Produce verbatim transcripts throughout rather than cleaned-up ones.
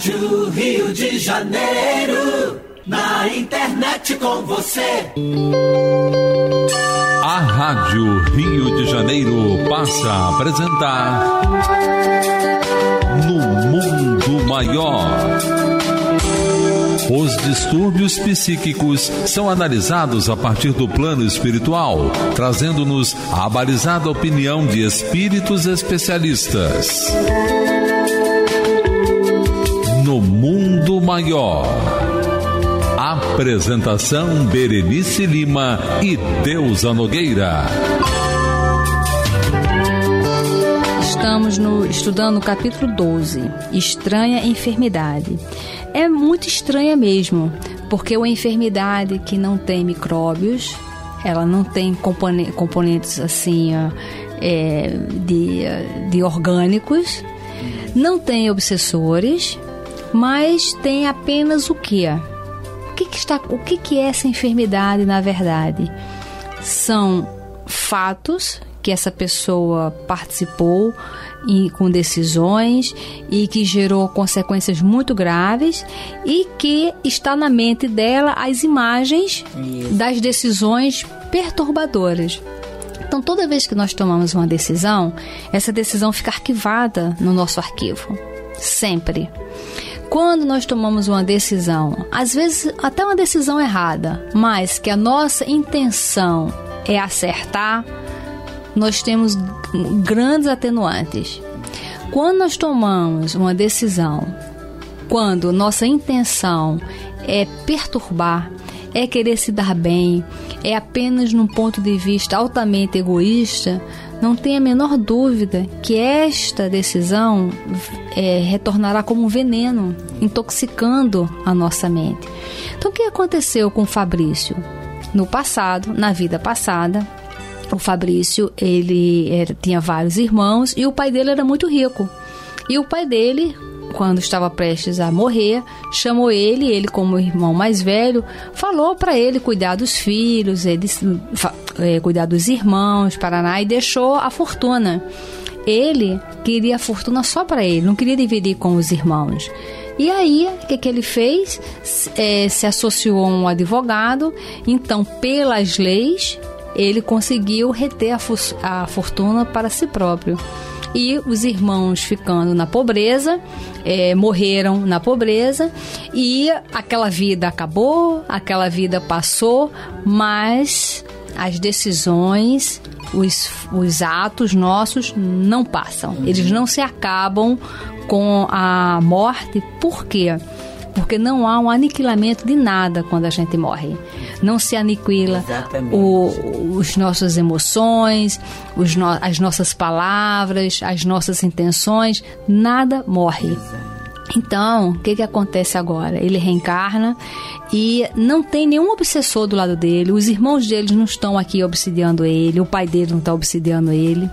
Rádio Rio de Janeiro, na internet com você. A Rádio Rio de Janeiro passa a apresentar No Mundo Maior. Os distúrbios psíquicos são analisados a partir do plano espiritual, trazendo-nos a abalizada opinião de espíritos especialistas. No Mundo Maior. Apresentação Berenice Lima e Deusa Nogueira. Estamos no, estudando o capítulo doze, Estranha Enfermidade. É muito estranha mesmo, porque é uma enfermidade que não tem micróbios, ela não tem componentes, componentes assim, é, de, de orgânicos, não tem obsessores, mas tem apenas o quê? O que, que, está, o que, que é essa enfermidade, na verdade? São fatos que essa pessoa participou e, com decisões e que gerou consequências muito graves e que está na mente dela as imagens Isso. das decisões perturbadoras. Então, toda vez que nós tomamos uma decisão, essa decisão fica arquivada no nosso arquivo. Sempre. Quando nós tomamos uma decisão, às vezes até uma decisão errada, mas que a nossa intenção é acertar, nós temos grandes atenuantes. Quando nós tomamos uma decisão, quando nossa intenção é perturbar, é querer se dar bem, é apenas num ponto de vista altamente egoísta, não tem a menor dúvida que esta decisão é, retornará como um veneno, intoxicando a nossa mente. Então, o que aconteceu com o Fabrício? No passado, na vida passada, o Fabrício, ele era, tinha vários irmãos e o pai dele era muito rico. E o pai dele, quando estava prestes a morrer, chamou ele, ele como irmão mais velho, falou para ele cuidar dos filhos, ele, é, cuidar dos irmãos, Paraná, e deixou a fortuna. Ele queria a fortuna só para ele, não queria dividir com os irmãos. E aí, o que, que ele fez? É, se associou a um advogado, então, pelas leis, ele conseguiu reter a, fu- a fortuna para si próprio. E os irmãos, ficando na pobreza, é, morreram na pobreza, e aquela vida acabou, aquela vida passou, mas as decisões, os, os atos nossos não passam. Eles não se acabam com a morte. Por quê? Porque não há um aniquilamento de nada quando a gente morre. Não se aniquila o, os nossas emoções, os no, as nossas palavras, as nossas intenções, nada morre. Então, o que, que acontece agora? Ele reencarna e não tem nenhum obsessor do lado dele, os irmãos dele não estão aqui obsidiando ele, o pai dele não está obsidiando ele.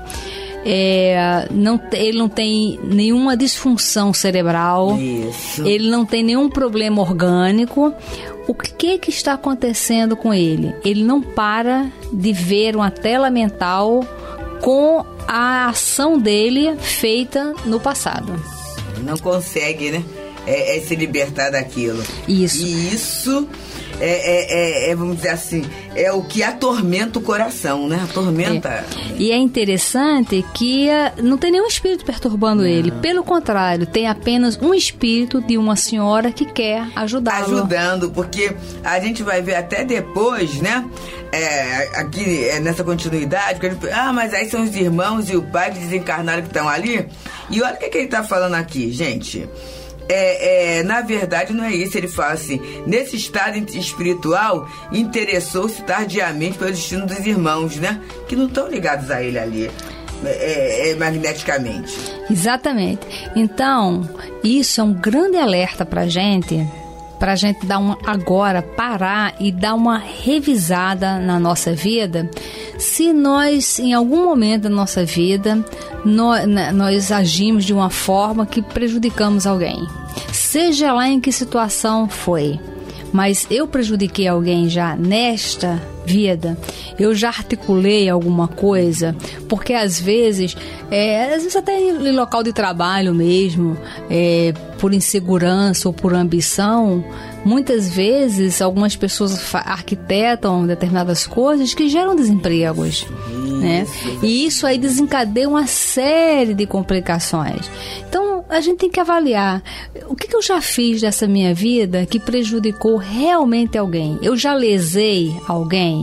É, não, ele não tem nenhuma disfunção cerebral. Isso. Ele não tem nenhum problema orgânico. O que, que está acontecendo com ele? Ele não para de ver uma tela mental com a ação dele feita no passado. Não consegue, né? É, é se libertar daquilo. Isso. E isso é, é, é, é, vamos dizer assim, é o que atormenta o coração, né? Atormenta. É. E é interessante que não tem nenhum espírito perturbando não. ele. Pelo contrário, tem apenas um espírito de uma senhora que quer ajudá-lo. Ajudando, porque a gente vai ver até depois, né? É, aqui é, nessa continuidade, porque a gente, ah, mas aí são os irmãos e o pai que desencarnaram que estão ali. E olha o que, que ele está falando aqui, gente. É, é, na verdade não é isso, ele fala assim: nesse estado espiritual interessou-se tardiamente pelo destino dos irmãos, né, que não estão ligados a ele ali é, é, magneticamente. Exatamente. Então isso é um grande alerta pra gente, pra gente dar uma, agora parar e dar uma revisada na nossa vida, se nós em algum momento da nossa vida nós, nós agimos de uma forma que prejudicamos alguém, seja lá em que situação foi. Mas eu prejudiquei alguém já nesta vida? Eu já articulei alguma coisa? Porque às vezes, é, às vezes até em local de trabalho mesmo, é, por insegurança ou por ambição, muitas vezes algumas pessoas arquitetam determinadas coisas que geram desempregos, né? E isso aí desencadeia uma série de complicações. Então a gente tem que avaliar o que, que eu já fiz dessa minha vida que prejudicou realmente alguém. Eu já lesei alguém?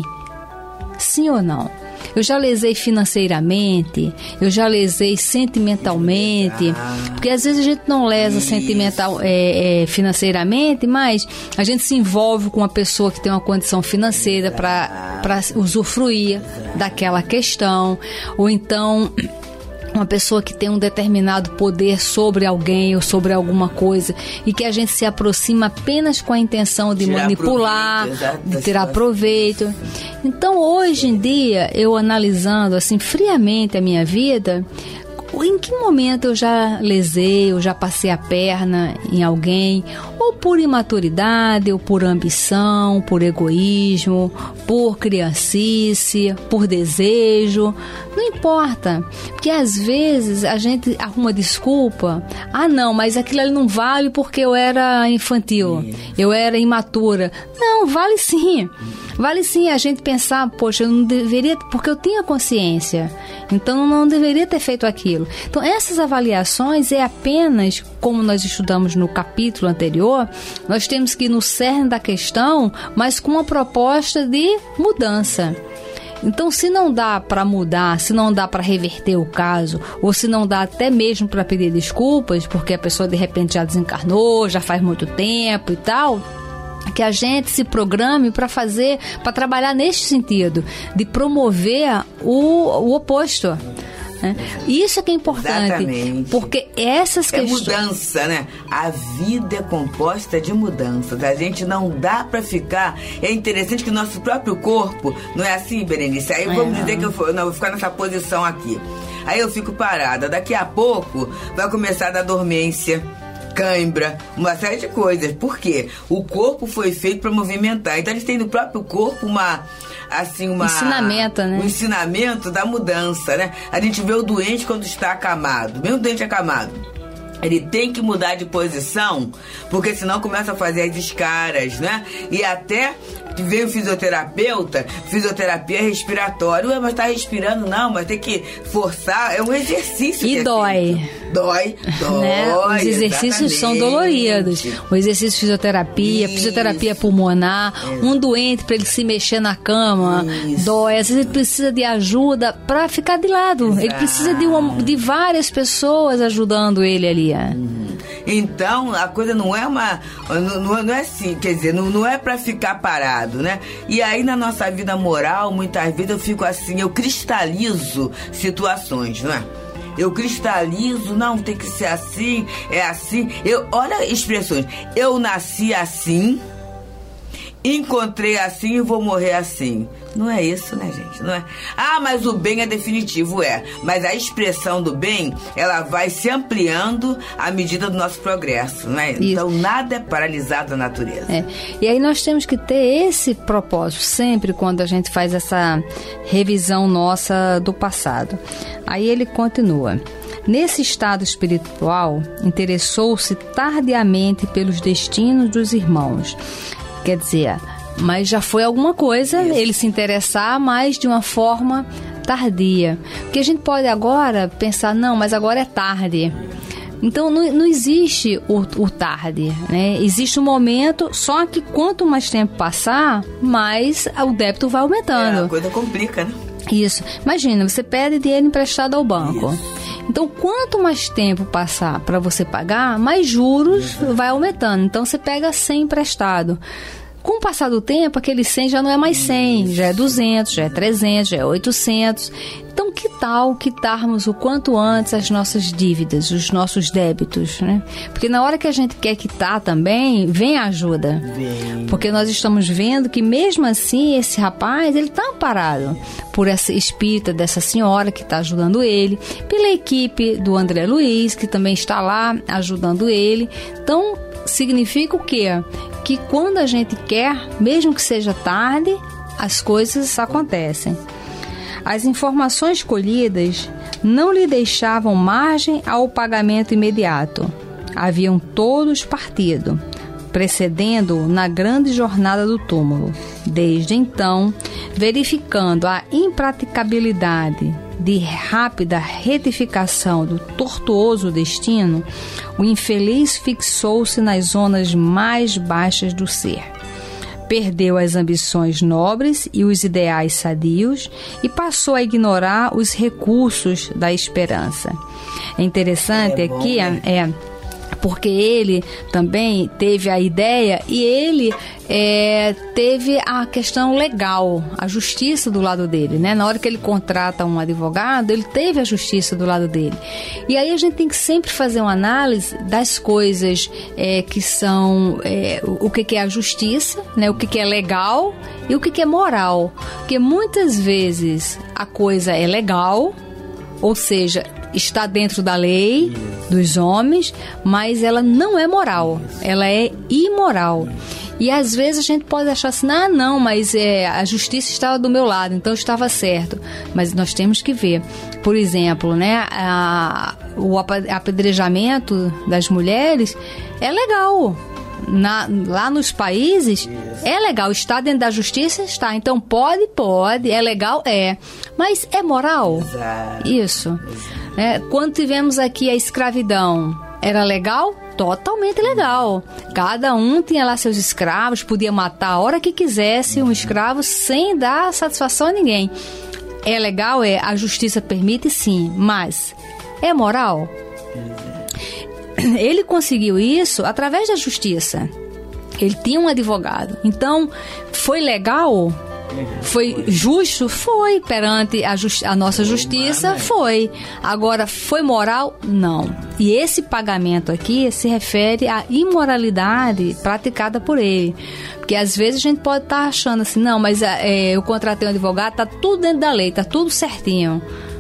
Sim ou não? Eu já lesei financeiramente, eu já lesei sentimentalmente, porque às vezes a gente não lesa sentimental, é, é, financeiramente, mas a gente se envolve com uma pessoa que tem uma condição financeira para usufruir daquela questão, ou então uma pessoa que tem um determinado poder sobre alguém ou sobre alguma coisa e que a gente se aproxima apenas com a intenção de tirar manipular, proveito, de tirar proveito. Então, hoje em dia, eu analisando assim friamente a minha vida, em que momento eu já lesei, eu já passei a perna em alguém, ou por imaturidade, ou por ambição, por egoísmo, por criancice, por desejo, não importa, porque às vezes a gente arruma desculpa, ah não, mas aquilo ali não vale porque eu era infantil, eu era imatura. Não, vale sim. Vale sim a gente pensar, poxa, eu não deveria, porque eu tinha consciência, então eu não deveria ter feito aquilo. Então essas avaliações é apenas, como nós estudamos no capítulo anterior, nós temos que ir no cerne da questão, mas com uma proposta de mudança. Então, se não dá para mudar, se não dá para reverter o caso, ou se não dá até mesmo para pedir desculpas, porque a pessoa de repente já desencarnou, já faz muito tempo e tal, que a gente se programe para fazer, para trabalhar neste sentido, de promover o, o oposto. Né? Isso é que é importante. Exatamente. Porque essas questões... É mudança, né? A vida é composta de mudanças. A gente não dá para ficar... É interessante que o nosso próprio corpo... Não é assim, Berenice? Aí vamos é. dizer que eu vou, não, vou ficar nessa posição aqui. Aí eu fico parada. Daqui a pouco vai começar a dar dormência, cãibra, uma série de coisas. Por quê? O corpo foi feito para movimentar. Então, eles têm no próprio corpo uma... assim, uma... ensinamento, né? Um ensinamento da mudança, né? A gente vê o doente quando está acamado. Mesmo o doente acamado, ele tem que mudar de posição, porque senão começa a fazer as escaras, né? E até veio o fisioterapeuta, fisioterapia respiratória. Ué, mas tá respirando? Não, mas tem que forçar. É um exercício. E que dói. É dói, dói. Né? Os exercícios exatamente. São doloridos. O exercício de fisioterapia, Isso. fisioterapia pulmonar, é. um doente para ele se mexer na cama, Isso. dói. Às vezes ele precisa de ajuda para ficar de lado. Exato. Ele precisa de, uma, de várias pessoas ajudando ele ali. Uhum. Então, a coisa não é uma... Não, não é assim, quer dizer, não, não é para ficar parado, né? E aí, na nossa vida moral, muitas vezes eu fico assim, eu cristalizo situações, não é? Eu cristalizo, não, tem que ser assim, é assim. Eu, olha expressões, eu nasci assim, encontrei assim e vou morrer assim. Não é isso, né, gente? Não é. Ah, mas o bem é definitivo, é. Mas a expressão do bem, ela vai se ampliando à medida do nosso progresso, né? Isso. Então, nada é paralisado na natureza. É. E aí nós temos que ter esse propósito sempre quando a gente faz essa revisão nossa do passado. Aí ele continua. Nesse estado espiritual, interessou-se tardiamente pelos destinos dos irmãos. Quer dizer, mas já foi alguma coisa Isso. ele se interessar, mas de uma forma tardia. Porque a gente pode agora pensar, não, mas agora é tarde. Então não, não existe o, o tarde, né? Existe um momento, só que quanto mais tempo passar, mais o débito vai aumentando. É, a coisa complica, né? Isso. Imagina, você pede dinheiro emprestado ao banco. Isso. Então, quanto mais tempo passar para você pagar, mais juros uhum. vai aumentando. Então, você pega cem emprestado. Com o passar do tempo, aquele cem já não é mais cem, já é duzentos, já é trezentos, já é oitocentos. Então, que tal quitarmos o quanto antes as nossas dívidas, os nossos débitos, né? Porque na hora que a gente quer quitar também, vem a ajuda. Vem. Porque nós estamos vendo que mesmo assim, esse rapaz, ele está amparado por essa espírita dessa senhora que está ajudando ele, pela equipe do André Luiz, que também está lá ajudando ele. Então, significa o quê? Que quando a gente quer, mesmo que seja tarde, as coisas acontecem. As informações colhidas não lhe deixavam margem ao pagamento imediato. Haviam todos partido, precedendo-o na grande jornada do túmulo. Desde então, verificando a impraticabilidade de rápida retificação do tortuoso destino, o infeliz fixou-se nas zonas mais baixas do ser. Perdeu as ambições nobres e os ideais sadios e passou a ignorar os recursos da esperança. É interessante é bom, aqui, né? é... porque ele também teve a ideia e ele é, teve a questão legal, a justiça do lado dele, né? Na hora que ele contrata um advogado, ele teve a justiça do lado dele. E aí a gente tem que sempre fazer uma análise das coisas é, que são é, o que, que é a justiça, né? O que, que é legal e o que, que é moral. Porque muitas vezes a coisa é legal, ou seja, está dentro da lei dos homens, mas ela não é moral, ela é imoral. E às vezes a gente pode achar assim, ah não, mas é, a justiça estava do meu lado, então estava certo. Mas nós temos que ver, por exemplo, né, a, o apedrejamento das mulheres é legal. Na, lá nos países é legal, está dentro da justiça, está, então pode, pode, é legal, é, mas é moral? Exato. Isso. É, quando tivemos aqui a escravidão, era legal? Totalmente legal. Cada um tinha lá seus escravos, podia matar a hora que quisesse um escravo sem dar satisfação a ninguém. É legal? É, a justiça permite, sim, mas é moral? Ele conseguiu isso através da justiça. Ele tinha um advogado. Então, foi legal? Foi justo? Foi. Perante a, justi- a nossa justiça? Foi. Agora, foi moral? Não. E esse pagamento aqui se refere à imoralidade praticada por ele. Porque às vezes a gente pode estar achando assim, não, mas é, eu contratei um advogado, está tudo dentro da lei, está tudo certinho.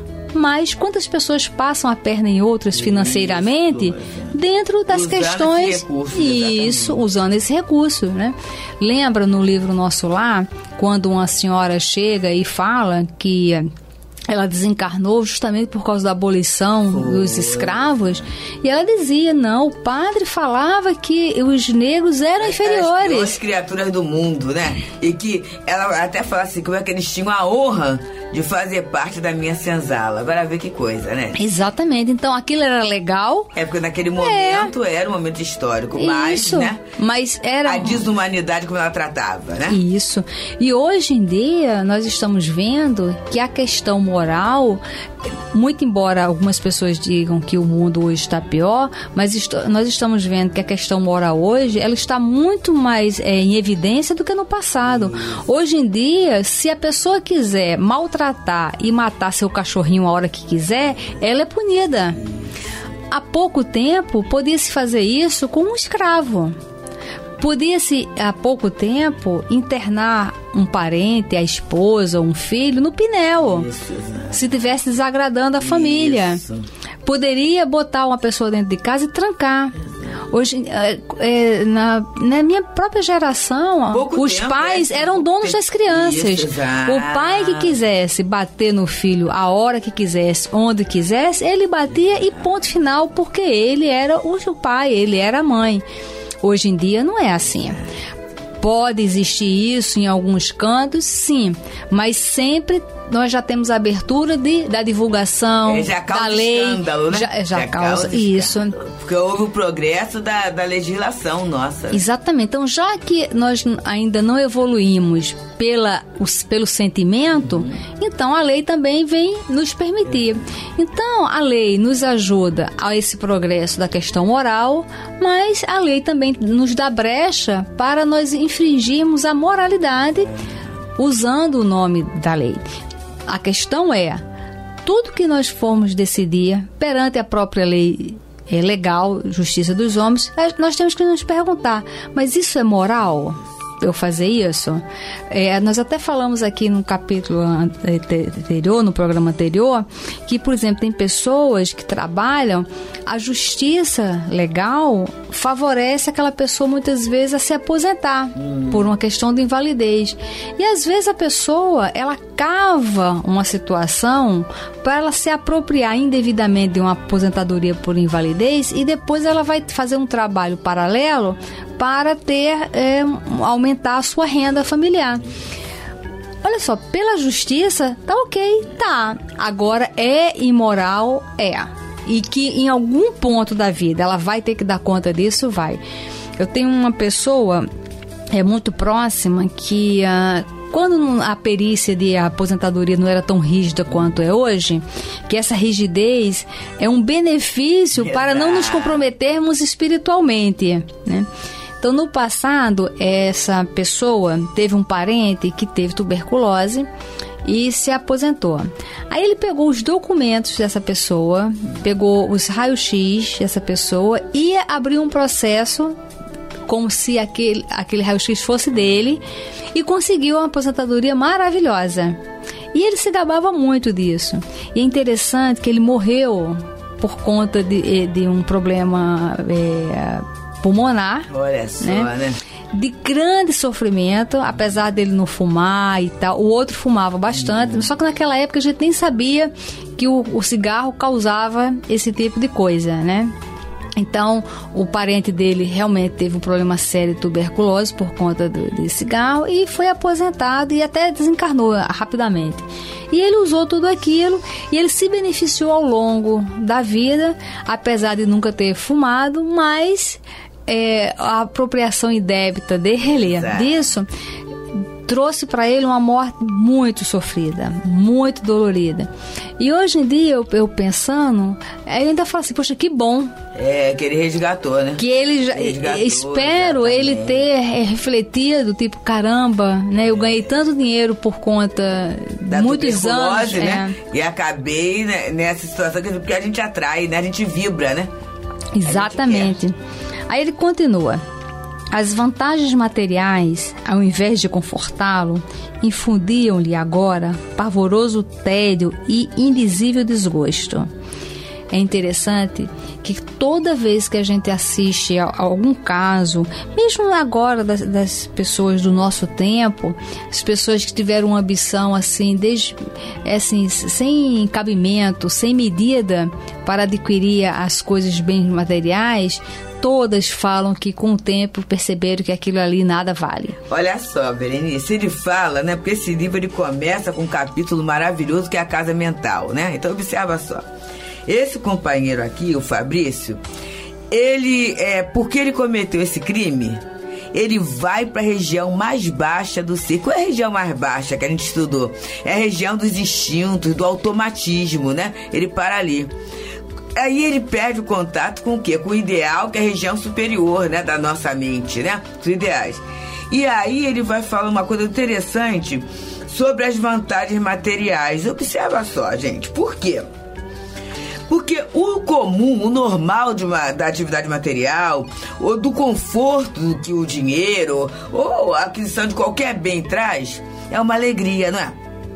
Mas quantas pessoas passam a perna em outras financeiramente dentro das usando questões... Esse recurso, isso, usando esse recurso, né? Lembra no livro Nosso Lar, quando uma senhora chega e fala que ela desencarnou justamente por causa da abolição Foi. dos escravos, e ela dizia, não, o padre falava que os negros eram inferiores. As piores criaturas do mundo, né? E que ela até fala assim, como é que eles tinham a honra de fazer parte da minha senzala. Agora vê que coisa, né? Exatamente. Então aquilo era legal. É porque naquele momento é. era um momento histórico, mas, Isso. né? Mas era a desumanidade como ela tratava, né? Isso. E hoje em dia nós estamos vendo que a questão moral, muito embora algumas pessoas digam que o mundo hoje está pior, mas est- nós estamos vendo que a questão moral hoje, ela está muito mais é, em evidência do que no passado. Hoje em dia, se a pessoa quiser maltratar e matar seu cachorrinho a hora que quiser, ela é punida. Há pouco tempo, podia-se fazer isso com um escravo. Podia-se, há pouco tempo, internar um parente, a esposa, um filho, no pinel, isso, se estivesse desagradando a família. Isso. Poderia botar uma pessoa dentro de casa e trancar. Hoje, é, é, na, na minha própria geração, pouco os tempo, pais é, eram donos das crianças. Isso, o pai que quisesse bater no filho a hora que quisesse, onde quisesse, ele batia e ponto final, porque ele era o pai, ele era a mãe. Hoje em dia não é assim. Pode existir isso em alguns cantos, sim, mas sempre nós já temos a abertura de, da divulgação, é, já causa da lei. Escândalo, né? Já, já, já causa, causa isso. Escândalo. Porque houve o progresso da, da legislação nossa. Exatamente. Então, já que nós ainda não evoluímos pela, os, pelo sentimento, uhum. então a lei também vem nos permitir. Então, a lei nos ajuda a esse progresso da questão moral, mas a lei também nos dá brecha para nós infringirmos a moralidade usando o nome da lei. A questão é, tudo que nós formos decidir perante a própria lei é legal, justiça dos homens, nós temos que nos perguntar, mas isso é moral? eu fazer isso? É, nós até falamos aqui no capítulo anterior, no programa anterior, que, por exemplo, tem pessoas que trabalham, a justiça legal favorece aquela pessoa muitas vezes a se aposentar hum. por uma questão de invalidez. E às vezes a pessoa, ela cava uma situação para ela se apropriar indevidamente de uma aposentadoria por invalidez e depois ela vai fazer um trabalho paralelo para ter, é, aumentar a sua renda familiar. Olha só, pela justiça, tá ok, tá. Agora, é imoral? É. E que em algum ponto da vida ela vai ter que dar conta disso, vai. Eu tenho uma pessoa é, muito próxima que... Uh, quando a perícia de aposentadoria não era tão rígida quanto é hoje, que essa rigidez é um benefício Exato. Para não nos comprometermos espiritualmente, né? Então, no passado, essa pessoa teve um parente que teve tuberculose e se aposentou. Aí ele pegou os documentos dessa pessoa, pegou os raios-x dessa pessoa e abriu um processo como se aquele, aquele raio-x fosse dele, e conseguiu uma aposentadoria maravilhosa. E ele se gabava muito disso. E é interessante que ele morreu por conta de, de um problema é, pulmonar. Olha só, né? né? De grande sofrimento, apesar dele não fumar e tal. O outro fumava bastante, hum. só que naquela época a gente nem sabia que o, o cigarro causava esse tipo de coisa, né? Então, o parente dele realmente teve um problema sério de tuberculose por conta do, de cigarro e foi aposentado e até desencarnou rapidamente. E ele usou tudo aquilo e ele se beneficiou ao longo da vida, apesar de nunca ter fumado, mas é, a apropriação indébita dele disso trouxe para ele uma morte muito sofrida, muito dolorida. E hoje em dia, eu, eu pensando, eu ainda falo assim, poxa, que bom. É, que ele resgatou, né? Que ele, já, resgatou, espero exatamente. Ele ter é, refletido, tipo, caramba, né? Eu ganhei tanto dinheiro por conta de muitos anos. Né? É. E acabei né, nessa situação, porque a gente atrai, né? A gente vibra, né? Exatamente. Aí ele continua. As vantagens materiais, ao invés de confortá-lo, infundiam-lhe agora pavoroso tédio e indizível desgosto. É interessante que toda vez que a gente assiste a algum caso, mesmo agora das, das pessoas do nosso tempo, as pessoas que tiveram uma ambição assim, desde, assim, sem cabimento, sem medida para adquirir as coisas bem materiais, todas falam que com o tempo perceberam que aquilo ali nada vale. Olha só, Berenice, ele fala, né? Porque esse livro ele começa com um capítulo maravilhoso que é a casa mental, né? Então observa só. Esse companheiro aqui, o Fabrício, ele, é, porque ele cometeu esse crime, ele vai para a região mais baixa do ser. Qual é a região mais baixa que a gente estudou? É a região dos instintos, do automatismo, né? Ele para ali. Aí ele perde o contato com o quê? Com o ideal, que é a região superior, né, da nossa mente, né? Os ideais. E aí ele vai falar uma coisa interessante sobre as vantagens materiais. Observa só, gente. Por quê? Porque o comum, o normal de uma, da atividade material, ou do conforto que o dinheiro, ou a aquisição de qualquer bem traz, é uma alegria, não é?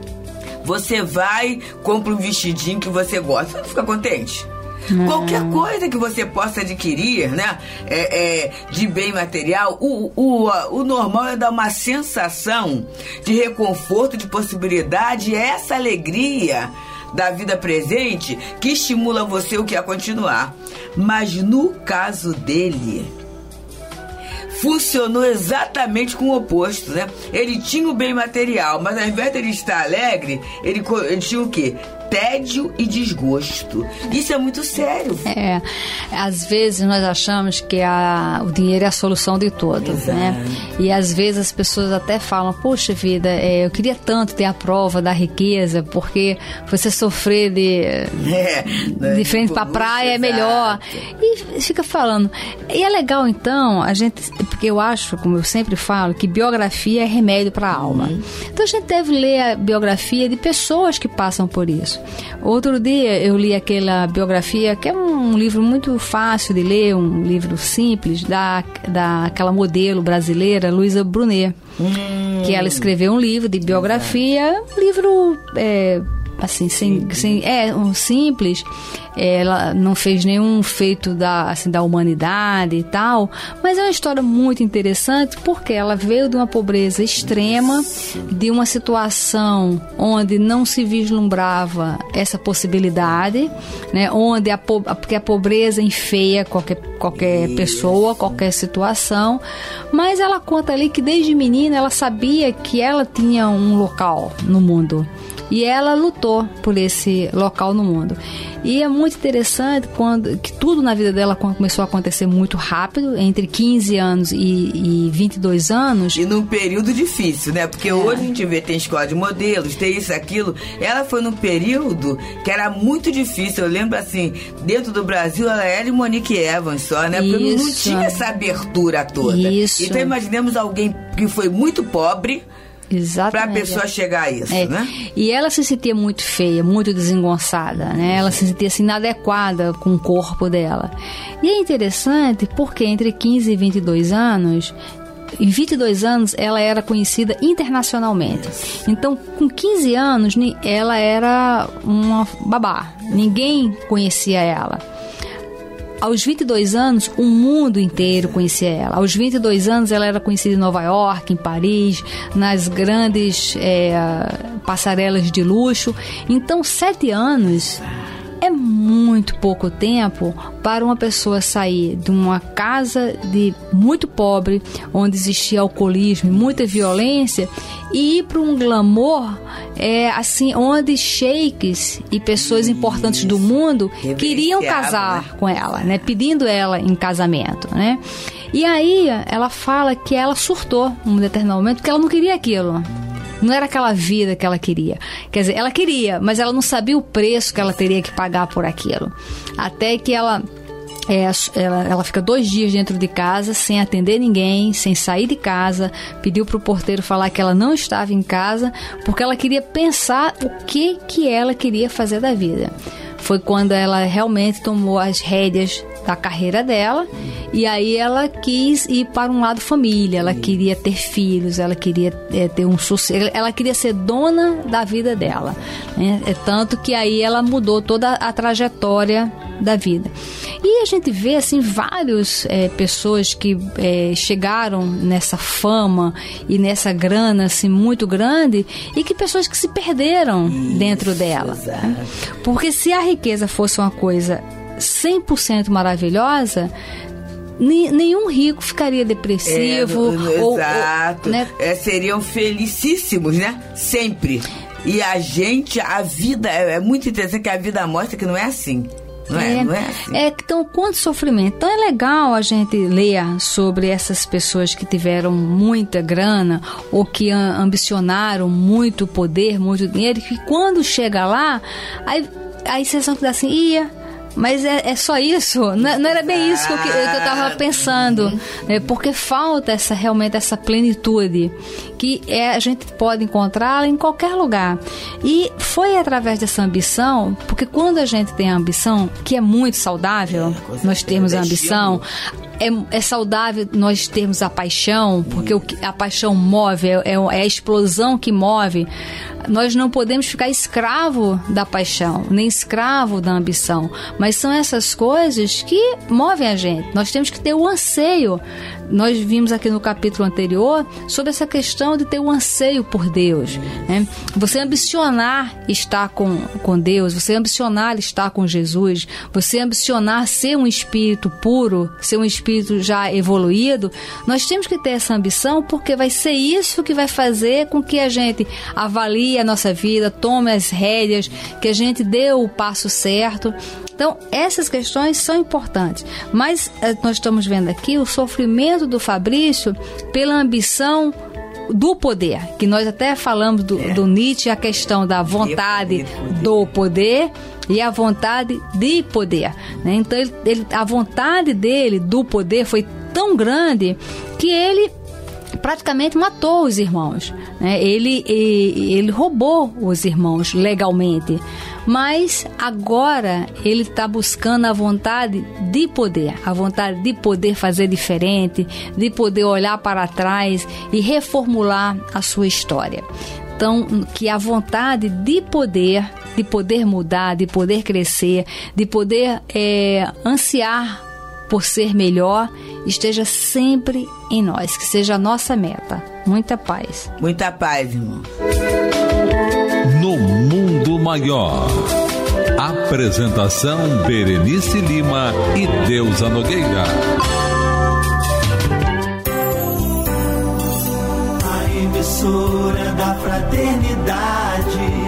Você vai, compra um vestidinho que você gosta, você não fica contente? Hum. Qualquer coisa que você possa adquirir, né, é, é, de bem material, o, o, o normal é dar uma sensação de reconforto, de possibilidade, essa alegria da vida presente que estimula você o que a continuar. Mas no caso dele, funcionou exatamente com o oposto, né? Ele tinha o bem material, mas ao invés de ele estar alegre, ele, ele tinha o quê? Tédio e desgosto. Isso é muito sério. É, às vezes nós achamos que a, o dinheiro é a solução de tudo, Exato. Né? E às vezes as pessoas até falam, poxa vida, é, eu queria tanto ter a prova da riqueza, porque você sofrer de, é, de frente para a praia é melhor. E fica falando. E é legal então, a gente, porque eu acho, como eu sempre falo, que biografia é remédio para a alma. Uhum. Então a gente deve ler a biografia de pessoas que passam por isso. isso. Outro dia eu li aquela biografia, que é um livro muito fácil de ler, um livro simples, da, da aquela modelo brasileira, Luísa Brunet, hum. que ela escreveu um livro de biografia, um livro... É, assim, sem, sem, é um simples, ela não fez nenhum feito da, assim, da humanidade e tal, mas é uma história muito interessante porque ela veio de uma pobreza extrema, de uma situação onde não se vislumbrava essa possibilidade, né, onde a, porque a pobreza enfeia qualquer, qualquer pessoa, qualquer situação, mas ela conta ali que desde menina ela sabia que ela tinha um local no mundo. E ela lutou por esse local no mundo. E é muito interessante quando, que tudo na vida dela começou a acontecer muito rápido, entre quinze anos e, e vinte e dois anos. E num período difícil, né? Porque é. hoje a gente vê, tem escola de modelos, tem isso, aquilo. Ela foi num período que era muito difícil. Eu lembro assim, dentro do Brasil, ela era de Monique Evans só, né? Porque isso. não tinha essa abertura toda. Isso. Então imaginemos alguém que foi muito pobre, para a pessoa chegar a isso, é. né? E ela se sentia muito feia, muito desengonçada, né? Ela se sentia assim, inadequada com o corpo dela. E é interessante porque entre quinze e vinte e dois anos... Em vinte e dois anos, ela era conhecida internacionalmente. Então, com quinze anos, ela era uma babá. Ninguém conhecia ela. Aos vinte e dois anos, o mundo inteiro conhecia ela. Aos vinte e dois anos, ela era conhecida em Nova York, em Paris, nas grandes é, passarelas de luxo. Então, sete anos é muito pouco tempo para uma pessoa sair de uma casa de muito pobre, onde existia alcoolismo e muita violência, e ir para um glamour é, assim, onde sheiks e pessoas importantes do mundo queriam casar, né, com ela, né, pedindo ela em casamento, né? E aí ela fala que ela surtou em um determinado momento porque ela não queria aquilo. Não era aquela vida que ela queria. Quer dizer, ela queria, mas ela não sabia o preço que ela teria que pagar por aquilo. Até que ela, é, ela, ela fica dois dias dentro de casa, sem atender ninguém, sem sair de casa. Pediu para o porteiro falar que ela não estava em casa, porque ela queria pensar o que, que ela queria fazer da vida. Foi quando ela realmente tomou as rédeas da carreira dela, e aí ela quis ir para um lado família, ela queria ter filhos, ela queria é, ter um sucesso, ela queria ser dona da vida dela, né? É tanto que aí ela mudou toda a trajetória da vida. E a gente vê assim várias é, pessoas que é, chegaram nessa fama e nessa grana assim muito grande, e que pessoas que se perderam Isso, dentro dela, né? Porque se a riqueza fosse uma coisa cem por cento maravilhosa, nenhum rico ficaria depressivo. É, ou, exato. Ou, né? É, seriam felicíssimos, né? Sempre. E a gente, a vida, é, é muito interessante que a vida mostra que não é assim. Não é, é, não é assim. É, então, quanto sofrimento. Então, é legal a gente ler sobre essas pessoas que tiveram muita grana ou que ambicionaram muito poder, muito dinheiro, que quando chega lá, aí a sensação que dá assim, ia... Mas é, é só isso? Não, não era bem isso que eu, que eu estava pensando, né? Porque falta essa, realmente essa plenitude que é, a gente pode encontrá-la em qualquer lugar. E foi através dessa ambição, porque quando a gente tem a ambição, que é muito saudável, é, nós temos a ambição, é, é saudável nós termos a paixão, porque o, a paixão move, é, é a explosão que move. Nós não podemos ficar escravo da paixão, nem escravo da ambição, mas são essas coisas que movem a gente. Nós temos que ter o anseio. Nós vimos aqui no capítulo anterior sobre essa questão de ter o anseio por Deus, né? Você ambicionar estar com, com Deus, você ambicionar estar com Jesus, você ambicionar ser um espírito puro, ser um espírito já evoluído. Nós temos que ter essa ambição, porque vai ser isso que vai fazer com que a gente avalie a nossa vida, tome as rédeas, que a gente dê o passo certo. Então, essas questões são importantes. Mas nós estamos vendo aqui o sofrimento do Fabrício pela ambição do poder, que nós até falamos do, é. do Nietzsche, a questão da vontade do poder e a vontade de poder, né? Então, ele, ele, a vontade dele do poder foi tão grande que ele praticamente matou os irmãos, né? Ele, ele, ele roubou os irmãos legalmente, mas agora ele está buscando a vontade de poder, a vontade de poder fazer diferente, de poder olhar para trás e reformular a sua história. Então, que a vontade de poder, de poder mudar, de poder crescer, de poder é, ansiar por ser melhor, esteja sempre em nós, que seja a nossa meta. Muita paz. Muita paz, irmão. No Mundo Maior. Apresentação Berenice Lima e Deusa Nogueira. A emissora da fraternidade.